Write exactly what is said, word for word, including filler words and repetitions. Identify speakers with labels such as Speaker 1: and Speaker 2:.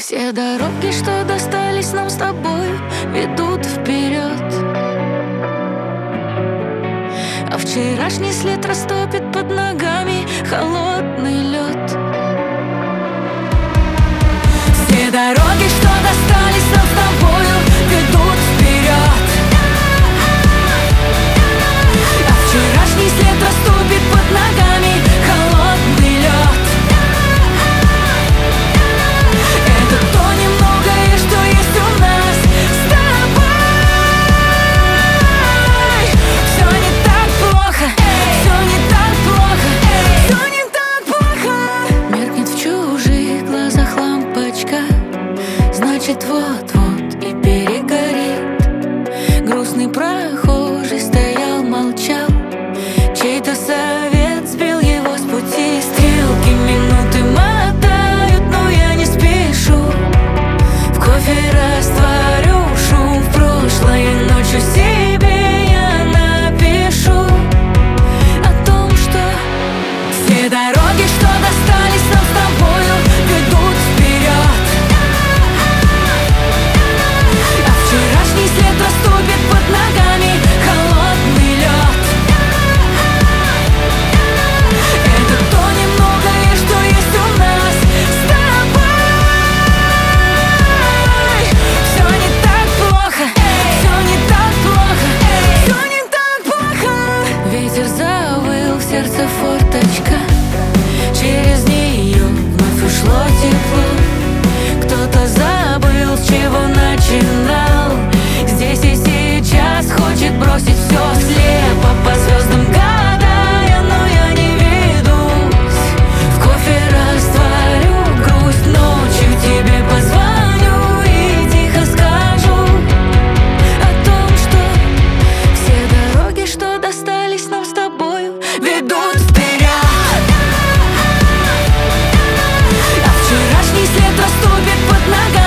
Speaker 1: Все дороги, что достались нам с тобой, ведут вперед, а вчерашний след растопит под ногами холодный лед. Все дороги, что достались нам с тобою, ведут вперед, а вчерашний след растопит под ногами холодный лед. Это то немногое, что есть у нас с тобой. Все не так плохо, все не так плохо, все не так плохо. Меркнет в чужих глазах лампочка, значит вот-вот и перегорит. Грустный прохожий стоял, молчал, чей-то совет сбил его с пути. Стрелки минуты мотают, но я не спешу. В кофе растворю шум в прошлое, ночью себе я напишу о том, что все дороги, что достались нам с тобою, ведут вперед, а вчерашний след растопит под ногами холодный лед. Это то немногое, что есть у нас с тобой. Все не так плохо, все не так плохо, все не так плохо. Ветер завыл, в сердце форточка, через нее вновь ушло тепло. Кто-то забыл, с чего начинал, здесь и сейчас хочет бросить все слепо по звездам гадая, но я не ведусь. В кофе растворю грусть, ночью тебе позвоню и тихо скажу о том, что все дороги, что достались нам с тобою, ведут вперед, а вчерашний след растопит под ногами